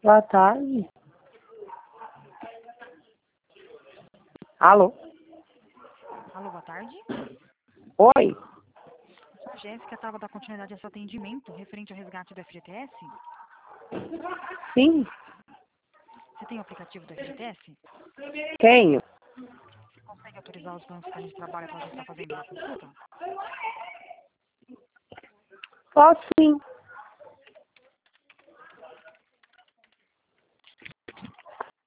Boa tarde. Alô? Alô, boa tarde. Oi? A Jéssica estava da continuidade a seu atendimento referente ao resgate do FGTS. Sim, Você tem o aplicativo do FGTS? tenho. Você consegue autorizar os bancos que a gente trabalha para a gente estar fazendo uma consulta? Posso sim.